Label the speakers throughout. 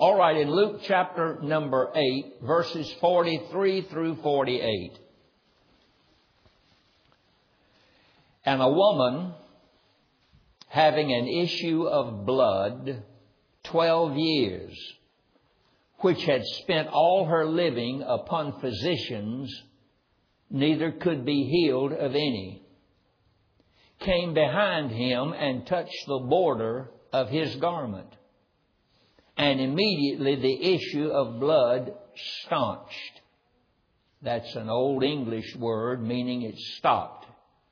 Speaker 1: All right, in Luke chapter number 8, verses 43 through 48. And a woman having an issue of blood 12 years, which had spent all her living upon physicians, neither could be healed of any, came behind him and touched the border of his garment. And immediately the issue of blood staunched. That's an old English word meaning it stopped.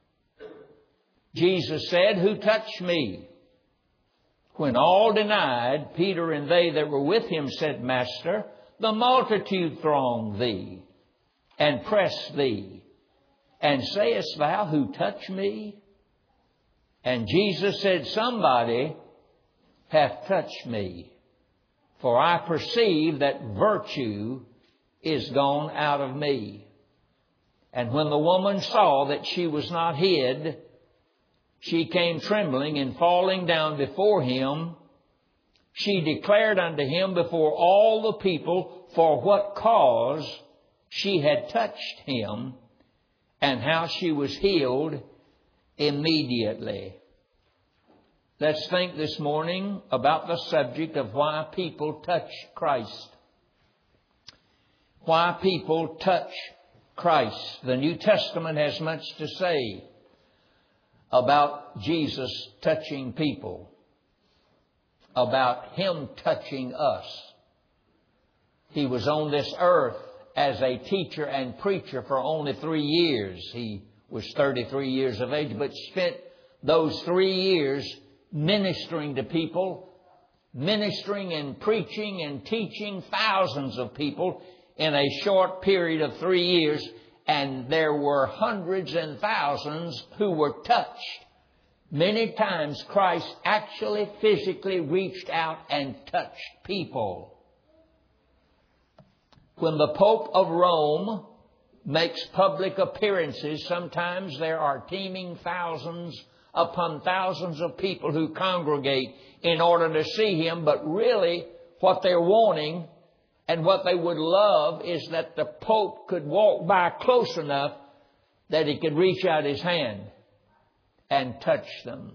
Speaker 1: Jesus said, "Who touched me?" When all denied, Peter and they that were with him said, "Master, the multitude throng thee and press thee. And sayest thou, who touched me?" And Jesus said, "Somebody hath touched me, for I perceive that virtue is gone out of me." And when the woman saw that she was not hid, she came trembling and falling down before him. She declared unto him before all the people for what cause she had touched him, and how she was healed immediately. Let's think this morning about the subject of why people touch Christ. Why people touch Christ. The New Testament has much to say about Jesus touching people, about Him touching us. He was on this earth as a teacher and preacher for only 3 years. He was 33 years of age, but spent those 3 years ministering to people, ministering and preaching and teaching thousands of people in a short period of 3 years. And there were hundreds and thousands who were touched. Many times Christ actually physically reached out and touched people. When the Pope of Rome makes public appearances, sometimes there are teeming thousands upon thousands of people who congregate in order to see him. But really what they're wanting and what they would love is that the Pope could walk by close enough that he could reach out his hand and touch them.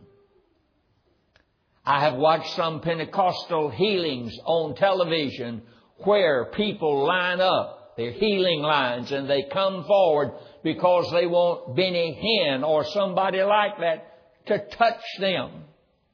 Speaker 1: I have watched some Pentecostal healings on television where people line up, their healing lines, and they come forward because they want Benny Hinn or somebody like that to touch them.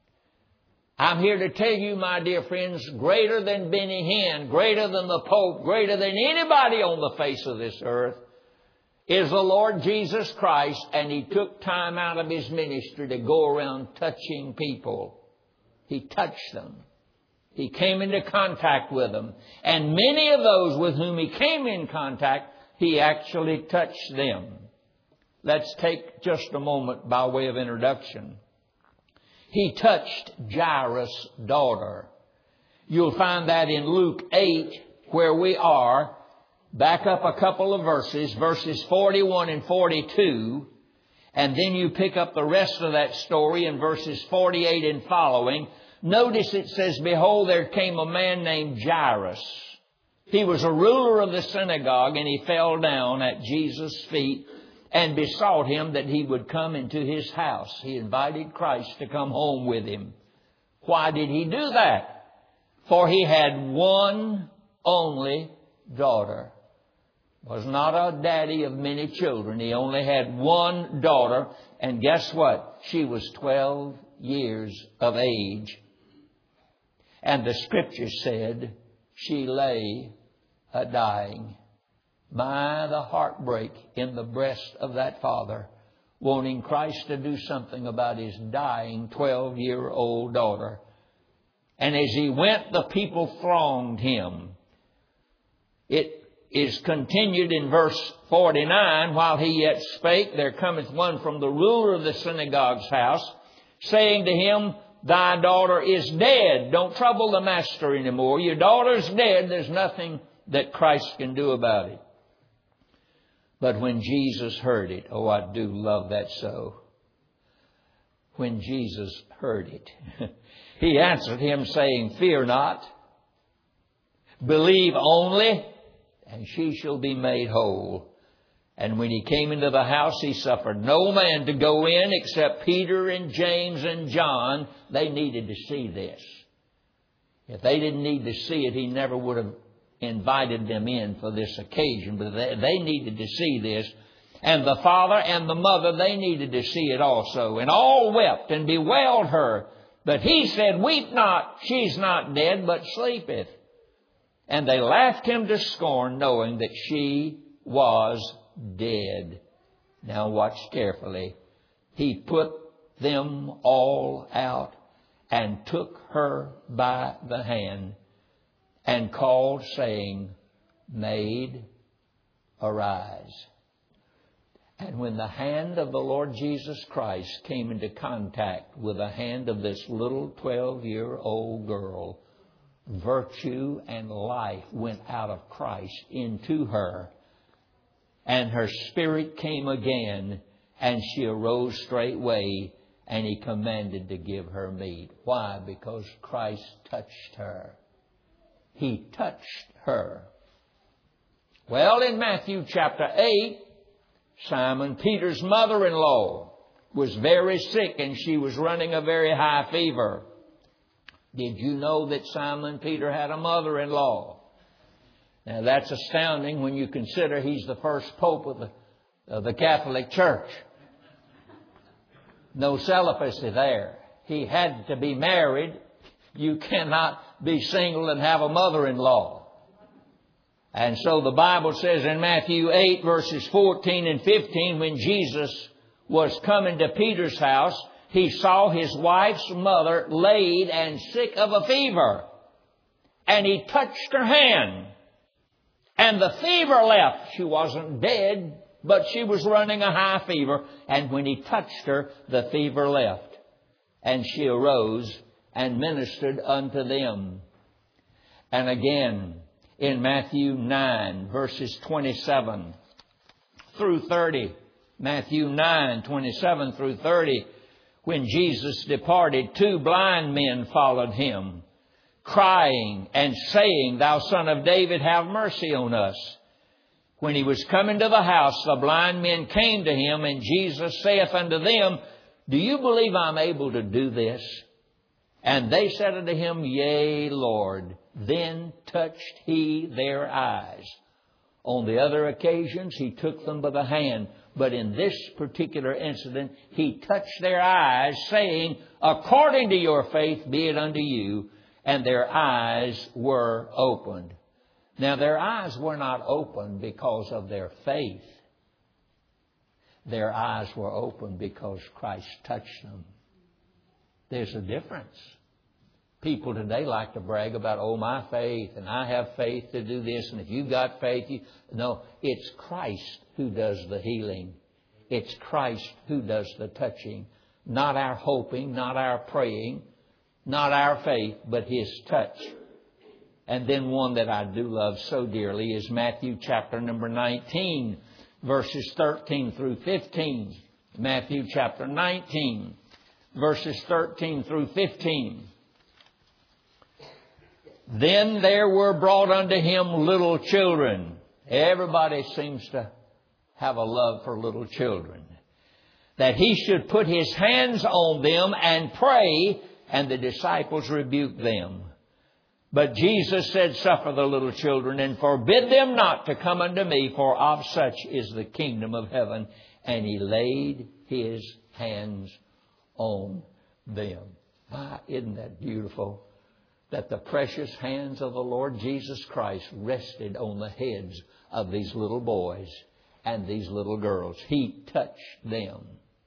Speaker 1: I'm here to tell you, my dear friends, greater than Benny Hinn, greater than the Pope, greater than anybody on the face of this earth is the Lord Jesus Christ, and He took time out of His ministry to go around touching people. He touched them. He came into contact with them. And many of those with whom He came in contact, He actually touched them. Let's take just a moment by way of introduction. He touched Jairus' daughter. You'll find that in Luke 8, where we are. Back up a couple of verses, verses 41 and 42. And then you pick up the rest of that story in verses 48 and following. Notice it says, "Behold, there came a man named Jairus. He was a ruler of the synagogue, and he fell down at Jesus' feet and besought Him that He would come into his house." He invited Christ to come home with him. Why did he do that? For he had one only daughter. Was not a daddy of many children. He only had one daughter. And guess what? She was 12 years of age. And the Scripture said she lay a-dying. My, the heartbreak in the breast of that father, wanting Christ to do something about his dying 12-year-old daughter. And as he went, the people thronged him. It is continued in verse 49, "While he yet spake, there cometh one from the ruler of the synagogue's house, saying to him, Thy daughter is dead. Don't trouble the master anymore. Your daughter's dead. There's nothing that Christ can do about it." But when Jesus heard it, oh, I do love that so. When Jesus heard it, He answered him, saying, "Fear not, Believe only, and she shall be made whole. And when he came into the house, he suffered no man to go in except Peter and James and John. They needed to see this. If they didn't need to see it, he never would have invited them in for this occasion. But they needed to see this. And the father and the mother, they needed to see it also. And all wept and bewailed her. But he said, Weep not, she's not dead, but sleepeth. And they laughed him to scorn, knowing that she was dead. Now watch carefully. He put them all out and took her by the hand and called, saying, Maid, arise. And when the hand of the Lord Jesus Christ came into contact with the hand of this little 12-year-old girl, virtue and life went out of Christ into her. And her spirit came again, and she arose straightway, and he commanded to give her meat. Why? Because Christ touched her. He touched her. Well, in Matthew chapter 8, Simon Peter's mother-in-law was very sick, and she was running a very high fever. Did you know that Simon Peter had a mother-in-law? Now that's astounding when you consider he's the first pope of the Catholic Church. No celibacy there. He had to be married. You cannot be single and have a mother-in-law. And so the Bible says in Matthew 8 verses 14 and 15, when Jesus was coming to Peter's house, he saw his wife's mother laid and sick of a fever. And he touched her hand. And the fever left. She wasn't dead, but she was running a high fever. And when he touched her, the fever left. And she arose and ministered unto them. And again, in Matthew 9, verses 27 through 30. Matthew 9, 27 through 30. When Jesus departed, 2 blind men followed him, crying and saying, Thou Son of David, have mercy on us. When he was coming to the house, the blind men came to him, and Jesus saith unto them, Do you believe I'm able to do this? And they said unto him, Yea, Lord. Then touched he their eyes. On the other occasions, he took them by the hand. But in this particular incident, he touched their eyes, saying, According to your faith be it unto you. And their eyes were opened. Now, their eyes were not opened because of their faith. Their eyes were opened because Christ touched them. There's a difference. People today like to brag about, oh, my faith, and I have faith to do this, and if you've got faith, No, it's Christ who does the healing. It's Christ who does the touching. Not our hoping, not our praying, not our faith, but His touch. And then one that I do love so dearly is Matthew chapter number 19, verses 13 through 15. Matthew chapter 19, verses 13 through 15. Then there were brought unto him little children. Everybody seems to have a love for little children. That he should put his hands on them and pray, and the disciples rebuked them. But Jesus said, Suffer the little children, and forbid them not to come unto me, for of such is the kingdom of heaven. And he laid his hands on them. My, isn't that beautiful? That the precious hands of the Lord Jesus Christ rested on the heads of these little boys and these little girls. He touched them.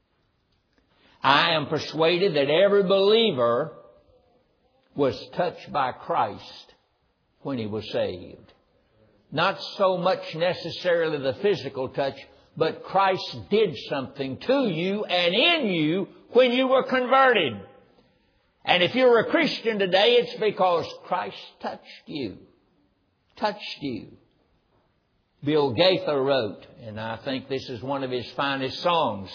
Speaker 1: I am persuaded that every believer was touched by Christ when he was saved. Not so much necessarily the physical touch, but Christ did something to you and in you when you were converted. And if you're a Christian today, it's because Christ touched you. Touched you. Bill Gaither wrote, and I think this is one of his finest songs,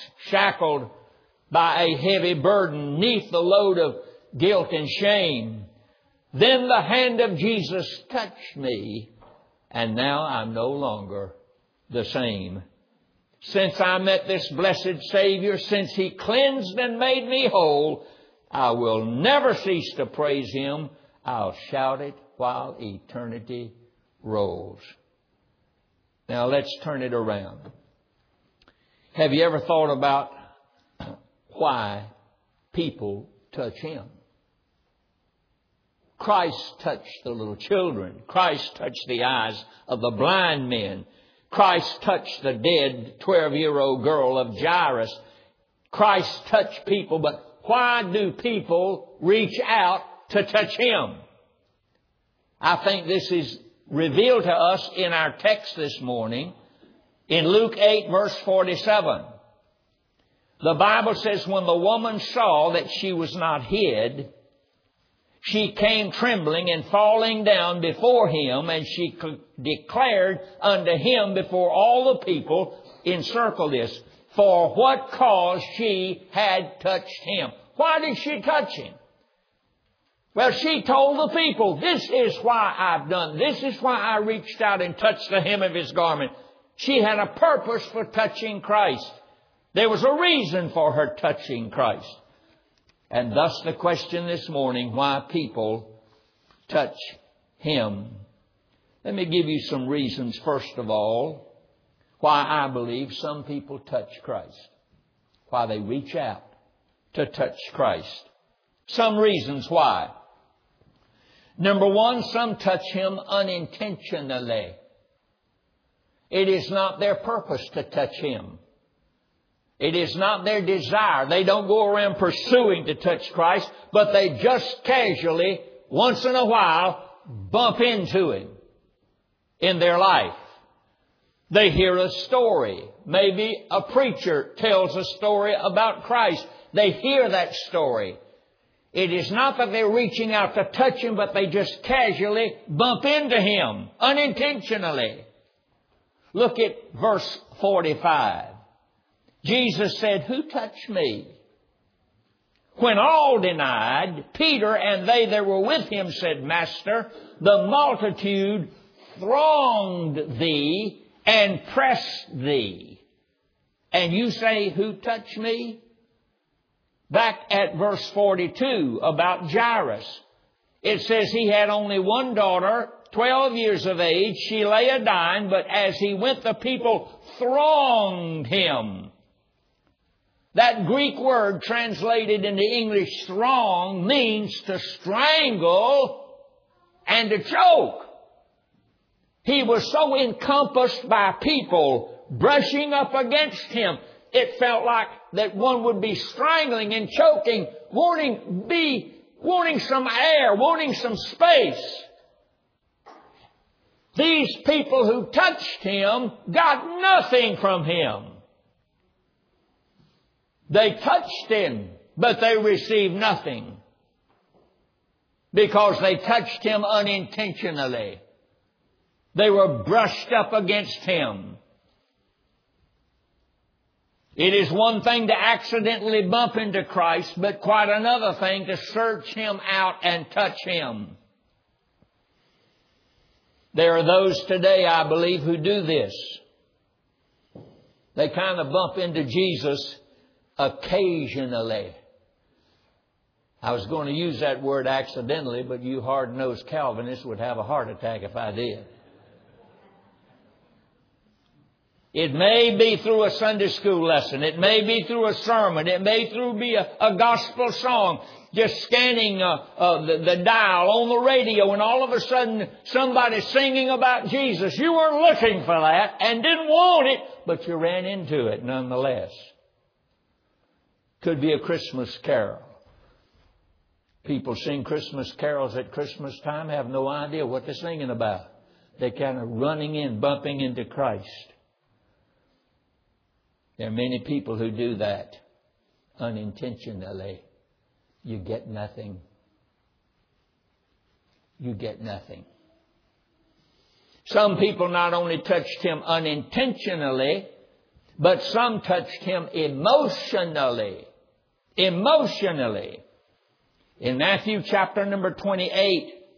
Speaker 1: shackled by a heavy burden, 'neath the load of guilt and shame, Then the hand of Jesus touched me, and now I'm no longer the same. Since I met this blessed Savior, since He cleansed and made me whole, I will never cease to praise Him. I'll shout it while eternity rolls. Now let's turn it around. Have you ever thought about why people touch Him? Christ touched the little children. Christ touched the eyes of the blind men. Christ touched the dead 12-year-old girl of Jairus. Christ touched people, but why do people reach out to touch Him? I think this is revealed to us in our text this morning in Luke 8, verse 47. The Bible says, when the woman saw that she was not hid, she came trembling and falling down before Him, and she declared unto Him before all the people, encircle this, for what cause she had touched Him. Why did she touch Him? Well, she told the people, this is why I've done. This is why I reached out and touched the hem of His garment. She had a purpose for touching Christ. There was a reason for her touching Christ. And thus the question this morning, why people touch Him. Let me give you some reasons, first of all, why I believe some people touch Christ. Why they reach out to touch Christ. Some reasons why. Number one, some touch Him unintentionally. It is not their purpose to touch Him. It is not their desire. They don't go around pursuing to touch Christ, but they just casually, once in a while, bump into Him in their life. They hear a story. Maybe a preacher tells a story about Christ. They hear that story. It is not that they're reaching out to touch Him, but they just casually bump into Him unintentionally. Look at verse 45. Jesus said, who touched me? When all denied, Peter and they that were with him said, Master, the multitude thronged thee and pressed thee. And you say, who touched me? Back at verse 42 about Jairus, it says he had only one daughter, 12 years of age. She lay a-dying, but as he went, the people thronged him. That Greek word translated into English throng means to strangle and to choke. He was so encompassed by people brushing up against him, it felt like that one would be strangling and choking, wanting some air, wanting some space. These people who touched him got nothing from him. They touched him, but they received nothing because they touched him unintentionally. They were brushed up against him. It is one thing to accidentally bump into Christ, but quite another thing to search Him out and touch Him. There are those today, I believe, who do this. They kind of bump into Jesus occasionally. I was going to use that word accidentally, but you hard-nosed Calvinists would have a heart attack if I did. It may be through a Sunday school lesson. It may be through a sermon. It may be a gospel song. Just scanning the dial on the radio, and all of a sudden somebody's singing about Jesus. You weren't looking for that and didn't want it, but you ran into it nonetheless. Could be a Christmas carol. People sing Christmas carols at Christmas time, have no idea what they're singing about. They're kind of running in, bumping into Christ. There are many people who do that unintentionally. You get nothing. You get nothing. Some people not only touched him unintentionally, but some touched him emotionally. Emotionally. In Matthew chapter number 28,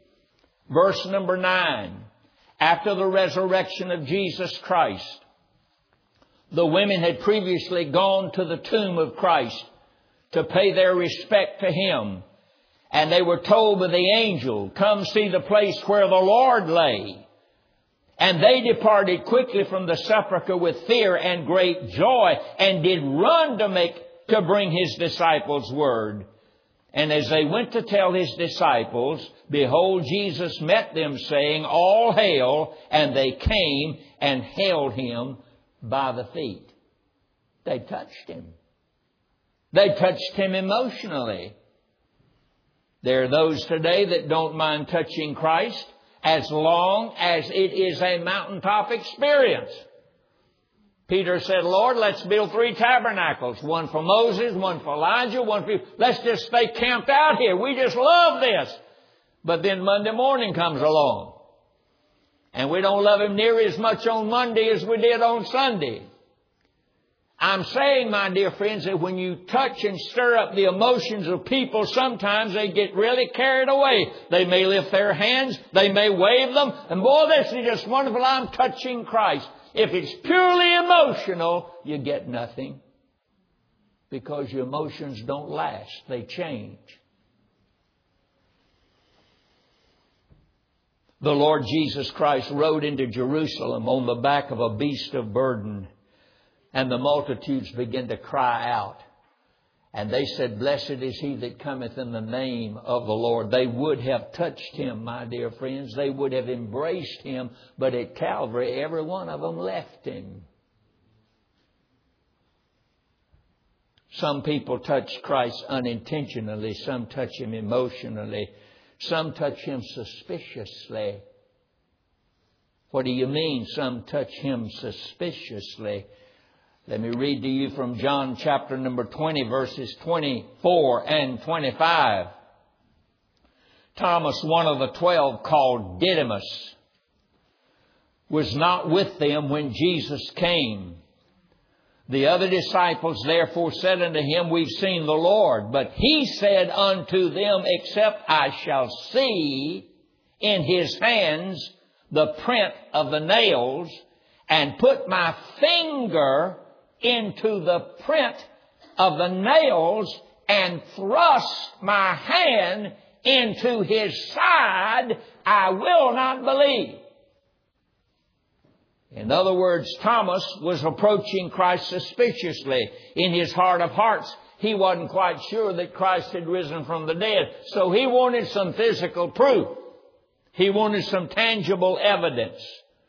Speaker 1: Verse number 9. After the resurrection of Jesus Christ, the women had previously gone to the tomb of Christ to pay their respect to Him. And they were told by the angel, "Come see the place where the Lord lay." And they departed quickly from the sepulchre with fear and great joy, and did run to bring His disciples word. And as they went to tell His disciples, behold, Jesus met them, saying, "All hail." And they came and held Him by the feet. They touched Him. They touched Him emotionally. There are those today that don't mind touching Christ as long as it is a mountaintop experience. Peter said, "Lord, let's build 3 tabernacles. One for Moses, one for Elijah, one for you. Let's just stay camped out here. We just love this." But then Monday morning comes along. And we don't love Him near as much on Monday as we did on Sunday. I'm saying, my dear friends, that when you touch and stir up the emotions of people, sometimes they get really carried away. They may lift their hands, they may wave them, and boy, this is just wonderful, I'm touching Christ. If it's purely emotional, you get nothing. Because your emotions don't last, they change. The Lord Jesus Christ rode into Jerusalem on the back of a beast of burden. And the multitudes began to cry out. And they said, "Blessed is he that cometh in the name of the Lord." They would have touched Him, my dear friends. They would have embraced Him. But at Calvary, every one of them left Him. Some people touch Christ unintentionally. Some touch Him emotionally. Some touch Him suspiciously. What do you mean, some touch Him suspiciously? Let me read to you from John chapter number 20, verses 24 and 25. Thomas, one of the 12, called Didymus, was not with them when Jesus came. The other disciples therefore said unto Him, "We've seen the Lord." But He said unto them, "Except I shall see in His hands the print of the nails, and put my finger into the print of the nails, and thrust my hand into His side, I will not believe." In other words, Thomas was approaching Christ suspiciously. In his heart of hearts, he wasn't quite sure that Christ had risen from the dead. So he wanted some physical proof. He wanted some tangible evidence.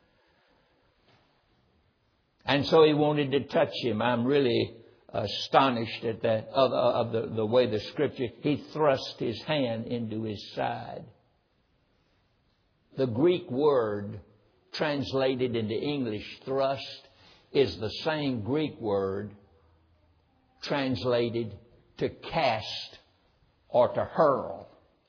Speaker 1: And so he wanted to touch Him. I'm really astonished at that, of the way the Scripture, He thrust His hand into His side. The Greek word translated into English, thrust, is the same Greek word translated to cast or to hurl.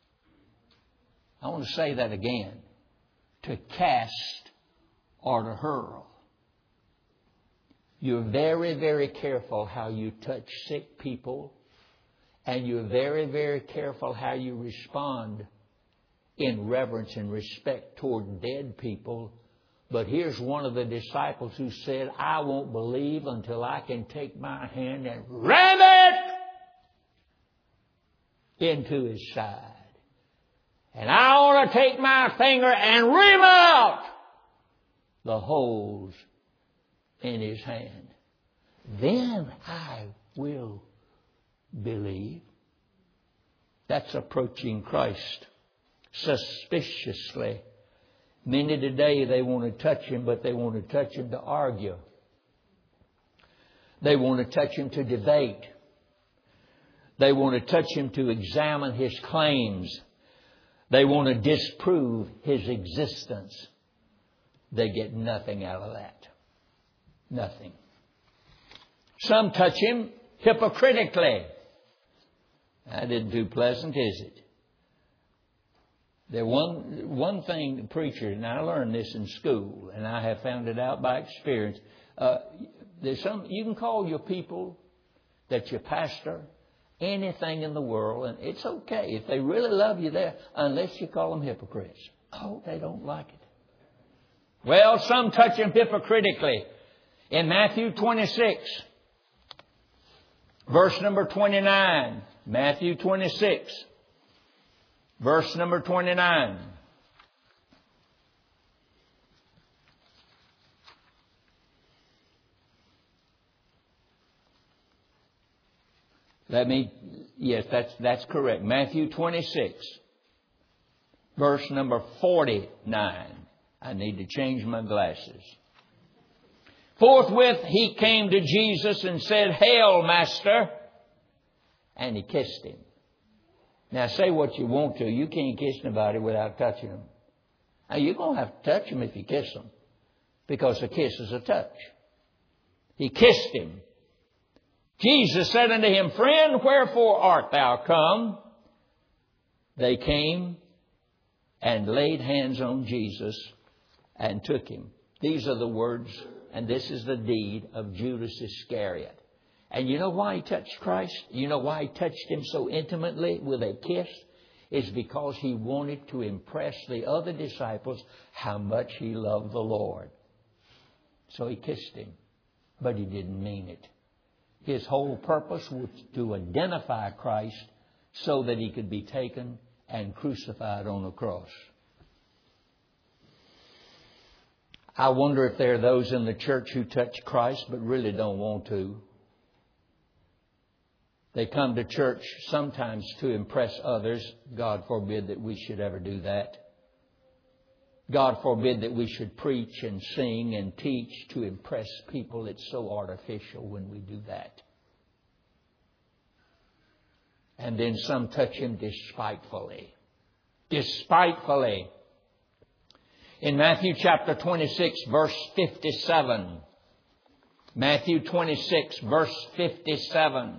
Speaker 1: I want to say that again. To cast or to hurl. You're very, very careful how you touch sick people. And you're very, very careful how you respond in reverence and respect toward dead people. But here's one of the disciples who said, "I won't believe until I can take my hand and ram it into His side. And I want to take my finger and rim out the holes in His hand. Then I will believe." That's approaching Christ suspiciously. Many today, they want to touch Him, but they want to touch Him to argue. They want to touch Him to debate. They want to touch Him to examine His claims. They want to disprove His existence. They get nothing out of that. Nothing. Some touch Him hypocritically. That isn't too pleasant, is it? There one thing the preacher, and I learned this in school, and I have found it out by experience. You can call your people that you pastor anything in the world, and it's okay if they really love you there, unless you call them hypocrites. Oh, they don't like it. Well, some touch Him hypocritically. In Matthew 26, verse number 29. Matthew 26, verse number 29. Yes, that's correct. Matthew 26, verse number 49. I need to change my glasses. Forthwith he came to Jesus and said, Hail, Master! And he kissed Him. Now say what you want to. You can't kiss nobody without touching them. Now you're going to have to touch them if you kiss them, because a kiss is a touch. He kissed Him. Jesus said unto him, Friend, wherefore art thou come? They came and laid hands on Jesus and took Him. These are the words, and this is the deed of Judas Iscariot. And you know why he touched Christ? You know why he touched Him so intimately with a kiss? It's because he wanted to impress the other disciples how much he loved the Lord. So he kissed Him, but he didn't mean it. His whole purpose was to identify Christ so that He could be taken and crucified on a cross. I wonder if there are those in the church who touch Christ but really don't want to. They come to church sometimes to impress others. God forbid that we should ever do that. God forbid that we should preach and sing and teach to impress people. It's so artificial when we do that. And then some touch Him despitefully. Despitefully. In Matthew chapter 26, verse 57. Matthew 26, verse 57.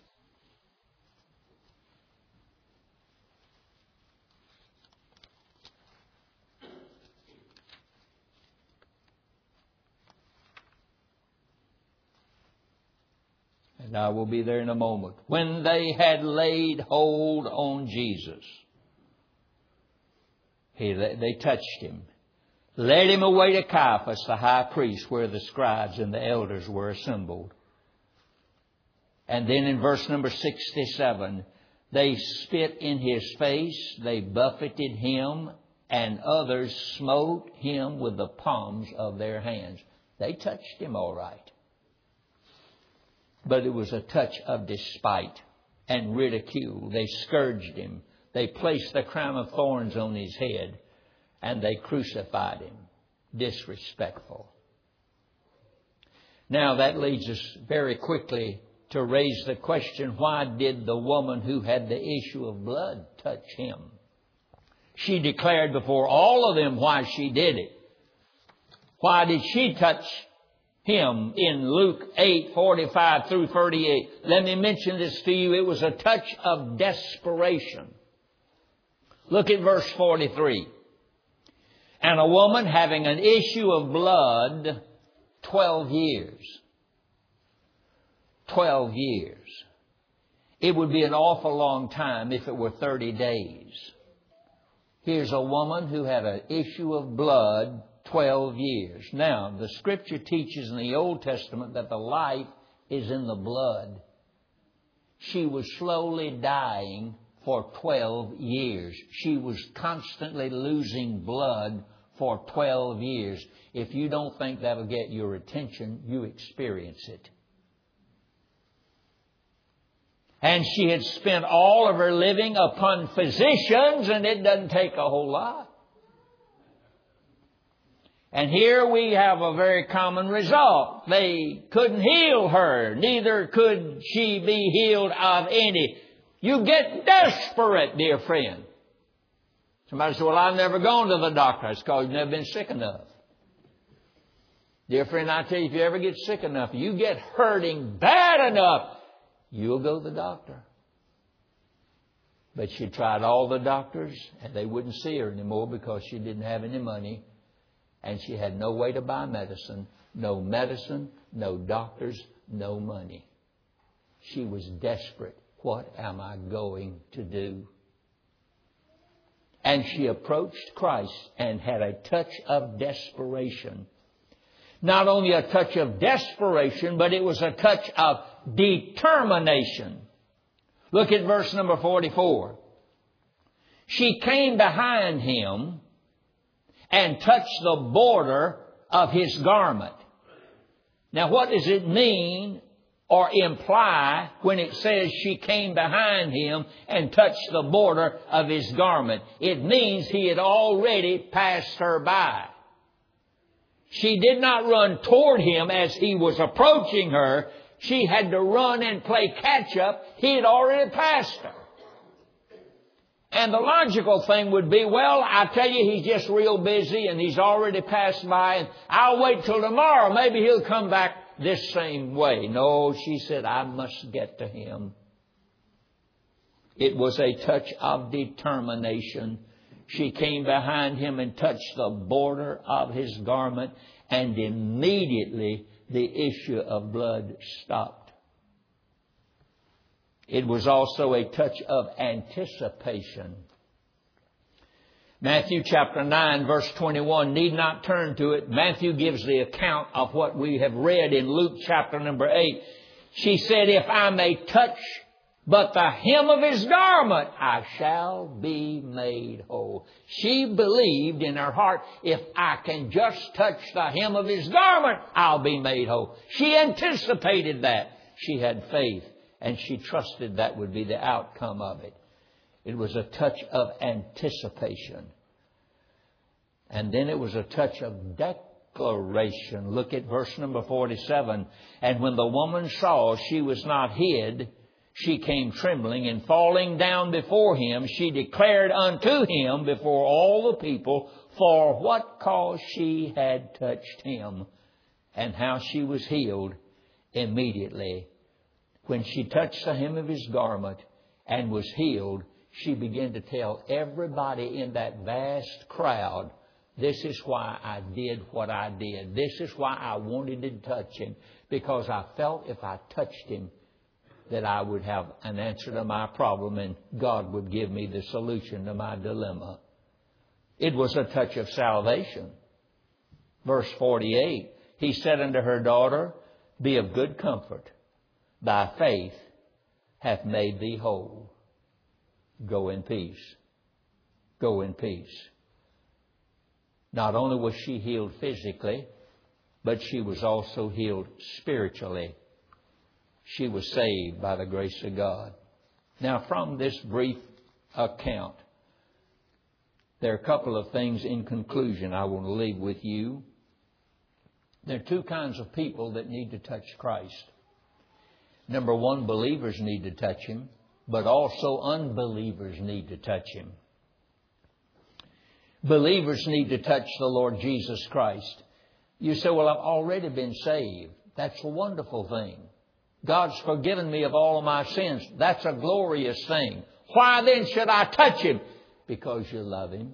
Speaker 1: And I will be there in a moment. When they had laid hold on Jesus, they touched Him, led Him away to Caiaphas, the high priest, where the scribes and the elders were assembled. And then in verse number 67, they spit in His face, they buffeted Him, and others smote Him with the palms of their hands. They touched Him all right. But it was a touch of despite and ridicule. They scourged Him. They placed the crown of thorns on His head. And they crucified Him. Disrespectful. Now that leads us very quickly to raise the question, why did the woman who had the issue of blood touch Him? She declared before all of them why she did it. Why did she touch Him in Luke 8:45 through 38. Let me mention this to you. It was a touch of desperation. Look at verse 43. And a woman having an issue of blood 12 years. 12 years. It would be an awful long time if it were 30 days. Here's a woman who had an issue of blood 12 years. Now, the Scripture teaches in the Old Testament that the life is in the blood. She was slowly dying for 12 years. She was constantly losing blood for 12 years. If you don't think that'll get your attention, you experience it. And she had spent all of her living upon physicians, and it doesn't take a whole lot. And here we have a very common result. They couldn't heal her. Neither could she be healed of any. You get desperate, dear friend. Somebody said, well, I've never gone to the doctor. It's because you've never been sick enough. Dear friend, I tell you, if you ever get sick enough, you get hurting bad enough, you'll go to the doctor. But she tried all the doctors, and they wouldn't see her anymore because she didn't have any money. And she had no way to buy medicine, no doctors, no money. She was desperate. What am I going to do? And she approached Christ and had a touch of desperation. Not only a touch of desperation, but it was a touch of determination. Look at verse number 44. She came behind him and touched the border of his garment. Now, what does it mean or imply when it says she came behind him and touched the border of his garment? It means he had already passed her by. She did not run toward him as he was approaching her. She had to run and play catch up. He had already passed her. And the logical thing would be, well, I tell you, he's just real busy and he's already passed by, and I'll wait till tomorrow. Maybe he'll come back this same way. No, she said, I must get to him. It was a touch of determination. She came behind him and touched the border of his garment, and immediately the issue of blood stopped. It was also a touch of anticipation. Matthew chapter 9 verse 21, need not turn to it. Matthew gives the account of what we have read in Luke chapter number 8. She said, if I may touch but the hem of his garment, I shall be made whole. She believed in her heart, if I can just touch the hem of his garment, I'll be made whole. She anticipated that. She had faith, and she trusted that would be the outcome of it. It was a touch of anticipation. And then it was a touch of declaration. Look at verse number 47. And when the woman saw she was not hid, she came trembling, and falling down before him, she declared unto him before all the people for what cause she had touched him, and how she was healed immediately. When she touched the hem of his garment and was healed, she began to tell everybody in that vast crowd, this is why I did what I did. This is why I wanted to touch him, because I felt if I touched him, that I would have an answer to my problem and God would give me the solution to my dilemma. It was a touch of salvation. Verse 48, he said unto her, daughter, be of good comfort. Thy faith hath made thee whole. Go in peace. Go in peace. Not only was she healed physically, but she was also healed spiritually. She was saved by the grace of God. Now, from this brief account, there are a couple of things in conclusion I want to leave with you. There are two kinds of people that need to touch Christ. Number one, believers need to touch Him, but also unbelievers need to touch Him. Believers need to touch the Lord Jesus Christ. You say, well, I've already been saved. That's a wonderful thing. God's forgiven me of all of my sins. That's a glorious thing. Why then should I touch Him? Because you love Him.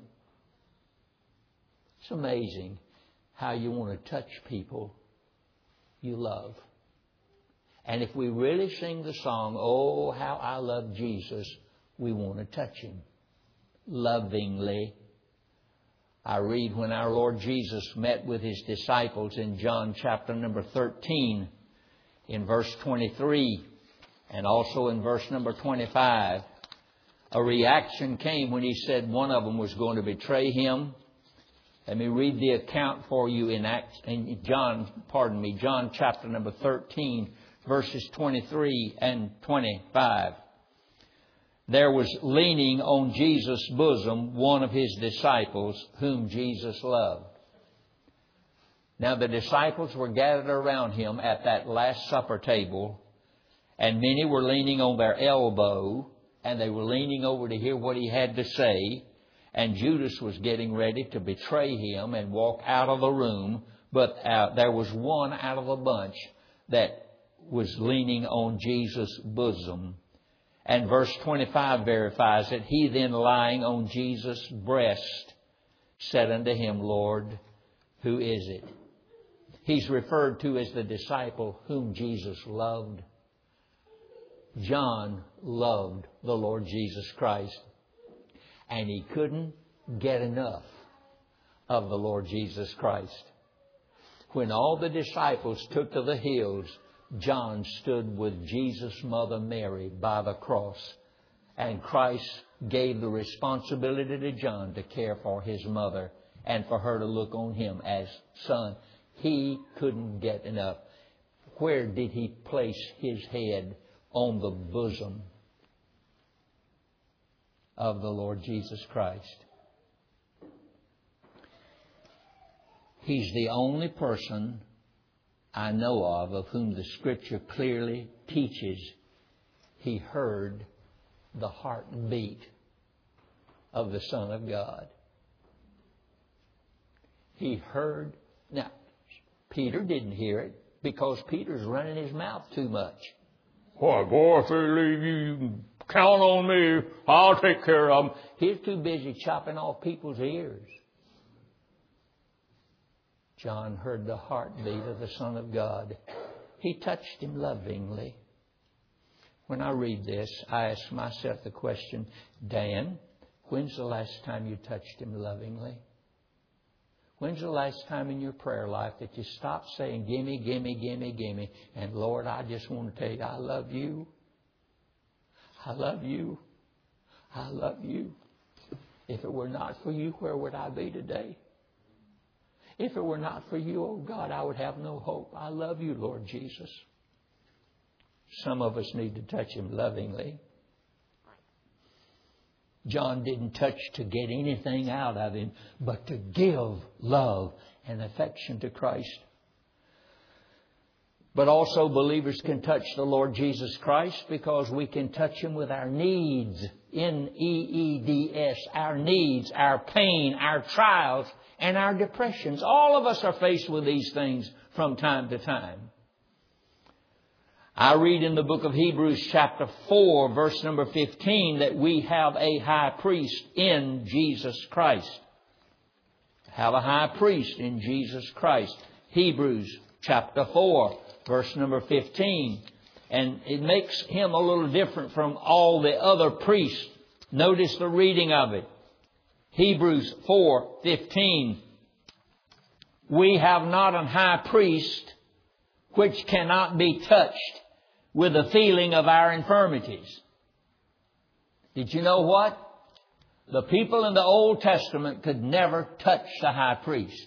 Speaker 1: It's amazing how you want to touch people you love. And if we really sing the song, oh, how I love Jesus, we want to touch Him lovingly. I read when our Lord Jesus met with His disciples in John chapter number 13, in verse 23, and also in verse number 25, a reaction came when He said one of them was going to betray Him. Let me read the account for you in John chapter number 13, verses 23 and 25. There was leaning on Jesus' bosom one of His disciples whom Jesus loved. Now the disciples were gathered around Him at that Last Supper table, and many were leaning on their elbow, and they were leaning over to hear what He had to say. And Judas was getting ready to betray Him and walk out of the room, but there was one out of the bunch that was leaning on Jesus' bosom. And verse 25 verifies it. He then, lying on Jesus' breast, said unto Him, Lord, who is it? He's referred to as the disciple whom Jesus loved. John loved the Lord Jesus Christ. And he couldn't get enough of the Lord Jesus Christ. When all the disciples took to the hills, John stood with Jesus' mother Mary by the cross. And Christ gave the responsibility to John to care for his mother and for her to look on him as son. He couldn't get enough. Where did he place his head? On the bosom of the Lord Jesus Christ. He's the only person I know of whom the Scripture clearly teaches he heard the heartbeat of the Son of God. He heard. Now, Peter didn't hear it because Peter's running his mouth too much. Why, boy, if they leave you, you can count on me. I'll take care of them. He's too busy chopping off people's ears. John heard the heartbeat of the Son of God. He touched him lovingly. When I read this, I ask myself the question, Dan, when's the last time you touched him lovingly? When's the last time in your prayer life that you stopped saying, gimme, gimme, gimme, gimme, and Lord, I just want to tell you, I love you. I love you. I love you. If it were not for you, where would I be today? If it were not for you, oh God, I would have no hope. I love you, Lord Jesus. Some of us need to touch him lovingly. John didn't touch to get anything out of him, but to give love and affection to Christ. But also believers can touch the Lord Jesus Christ because we can touch him with our needs. Needs. Our needs, our pain, our trials, and our depressions. All of us are faced with these things from time to time. I read in the book of Hebrews chapter 4, verse number 15, that we have a high priest in Jesus Christ. Have a high priest in Jesus Christ. Hebrews chapter 4, verse number 15. And it makes him a little different from all the other priests. Notice the reading of it. Hebrews 4:15. We have not an high priest which cannot be touched with the feeling of our infirmities. Did you know what? The people in the Old Testament could never touch the high priest.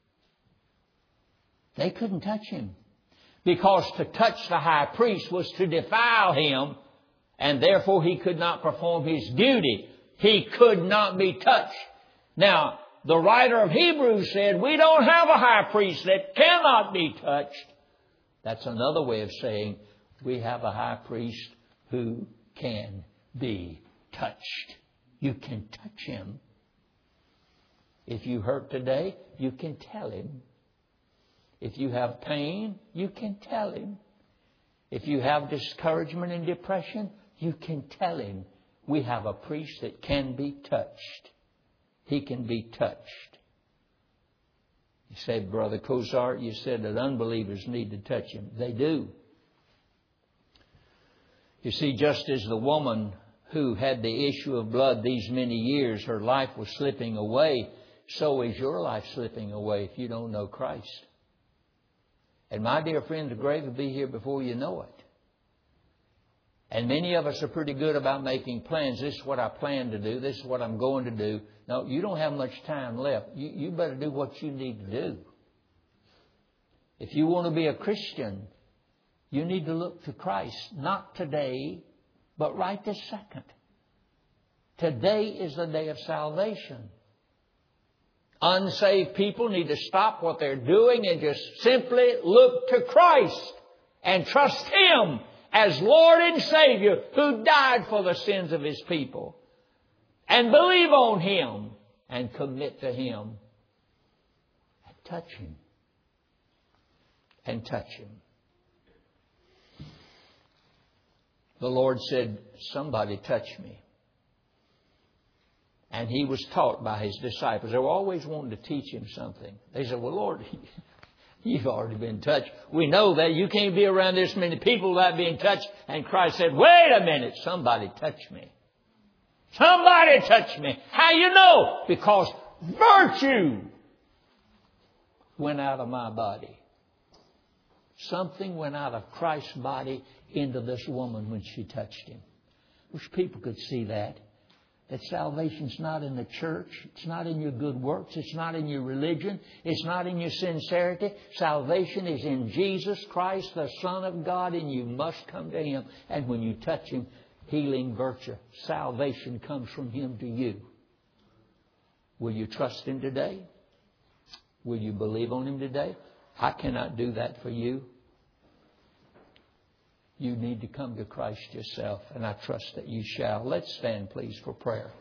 Speaker 1: They couldn't touch him. Because to touch the high priest was to defile him, and therefore he could not perform his duty. He could not be touched. Now, the writer of Hebrews said, we don't have a high priest that cannot be touched. That's another way of saying we have a high priest who can be touched. You can touch him. If you hurt today, you can tell him. If you have pain, you can tell him. If you have discouragement and depression, you can tell him. We have a priest that can be touched. He can be touched. You say, Brother Cozart, you said that unbelievers need to touch him. They do. You see, just as the woman who had the issue of blood these many years, her life was slipping away, so is your life slipping away if you don't know Christ. And my dear friend, the grave will be here before you know it. And many of us are pretty good about making plans. This is what I plan to do. This is what I'm going to do. No, you don't have much time left. You better do what you need to do. If you want to be a Christian, you need to look to Christ. Not today, but right this second. Today is the day of salvation. Unsaved people need to stop what they're doing and just simply look to Christ and trust Him as Lord and Savior who died for the sins of His people. And believe on Him and commit to Him. And touch Him. And touch Him. The Lord said, somebody touch me. And He was taught by His disciples. They were always wanting to teach Him something. They said, well, Lord, you've already been touched. We know that. You can't be around this many people without being touched. And Christ said, wait a minute, somebody touch me. Somebody touched me. How you know? Because virtue went out of my body. Something went out of Christ's body into this woman when she touched Him. Wish people could see that. That salvation's not in the church. It's not in your good works. It's not in your religion. It's not in your sincerity. Salvation is in Jesus Christ, the Son of God, and you must come to Him. And when you touch Him, healing virtue, salvation comes from Him to you. Will you trust Him today? Will you believe on Him today? I cannot do that for you. You need to come to Christ yourself, and I trust that you shall. Let's stand, please, for prayer.